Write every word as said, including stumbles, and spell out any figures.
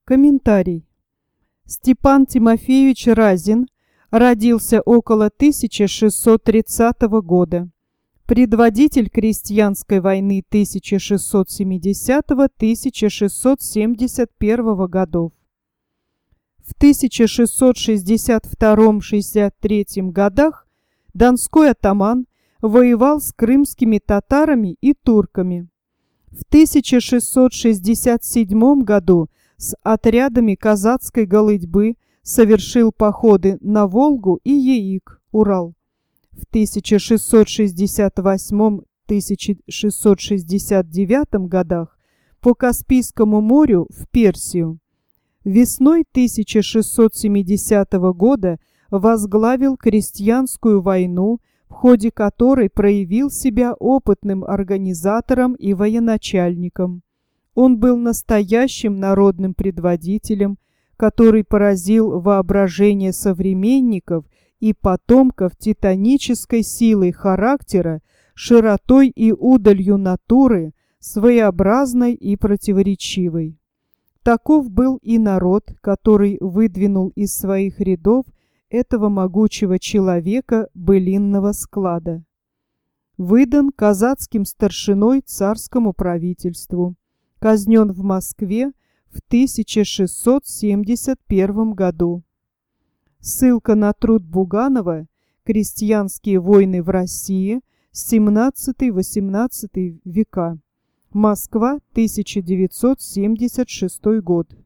Комментарий. Степан Тимофеевич Разин родился около тысяча шестьсот тридцатого года. Предводитель крестьянской войны тысяча шестьсот семидесятого — тысяча шестьсот семьдесят первого годов. В тысяча шестьсот шестьдесят втором — шестьдесят третьем годах донской атаман воевал с крымскими татарами и турками. В тысяча шестьсот шестьдесят седьмом году с отрядами казацкой голытьбы совершил походы на Волгу и Яик, Урал. В тысяча шестьсот шестьдесят восьмом — тысяча шестьсот шестьдесят девятом годах по Каспийскому морю в Персию. Весной тысяча шестьсот семидесятого года возглавил крестьянскую войну, в ходе которой проявил себя опытным организатором и военачальником. Он был настоящим народным предводителем, который поразил воображение современников и потомков титанической силой характера, широтой и удалью натуры, своеобразной и противоречивой. Таков был и народ, который выдвинул из своих рядов этого могучего человека былинного склада. Выдан казацким старшиной царскому правительству. Казнен в Москве в тысяча шестьсот семьдесят первом году. Ссылка на труд Буганова «Крестьянские войны в России. семнадцатый-восемнадцатый века». Москва, тысяча девятьсот семьдесят шестой год.